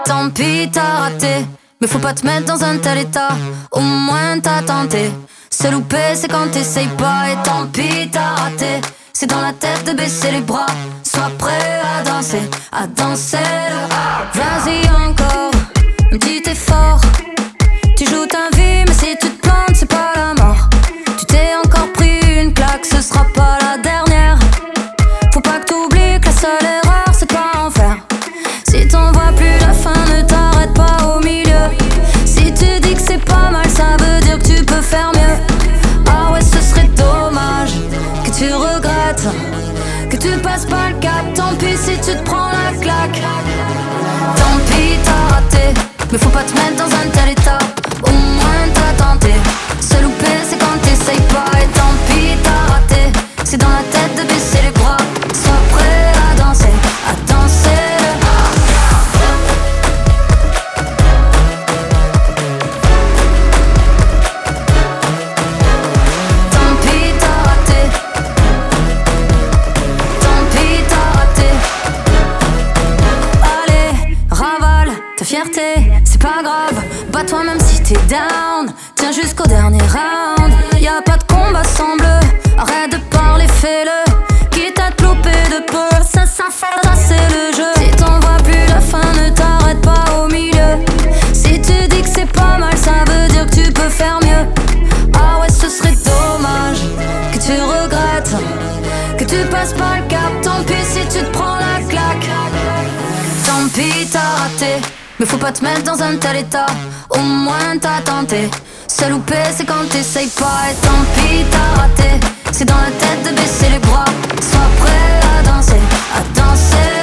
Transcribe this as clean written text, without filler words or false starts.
Tant pis t'as raté, mais faut pas te mettre dans un tel état. Au moins t'as tenté. Se louper c'est quand t'essayes pas. Et tant pis t'as raté, c'est dans la tête de baisser les bras. Sois prêt à danser Vas-y encore, un petit effort. Tu joues ta vie mais si tu te plantes c'est pas la mort. Tu t'es encore pris une claque, ce sera pas la dernière. Faut pas que t'oublies que la seule erreur c'est pas en faire. Si t'en vois plus la fin, ne t'arrête pas au milieu. Si tu dis que c'est pas mal, ça veut dire que tu peux faire mieux. Ah ouais, ce serait dommage que tu regrettes, que tu passes pas le cap. Tant pis si tu te prends la claque. Tant pis t'as raté, mais faut pas te mettre dans un tel état. Au moins t'as tenté. Se louper c'est quand t'essayes pas. Et tant pis t'as raté, c'est dans la tête de baisser les bras. Sois prêt à danser fierté, c'est pas grave, bats-toi même si t'es down. Tiens jusqu'au dernier round. Y'a pas de combat sans bleu, arrête de parler, fais-le. Quitte à te louper de peu, ça fait c'est le jeu. Si t'en vois plus la fin, ne t'arrête pas au milieu. Si tu dis que c'est pas mal, ça veut dire que tu peux faire mieux. Ah ouais, ce serait dommage que tu regrettes, que tu passes pas le cap. Tant pis si tu te prends la claque. Tant pis t'as raté, mais faut pas te mettre dans un tel état. Au moins t'as tenté. Se louper c'est quand t'essayes pas. Et tant pis t'as raté, c'est dans la tête de baisser les bras. Sois prêt à danser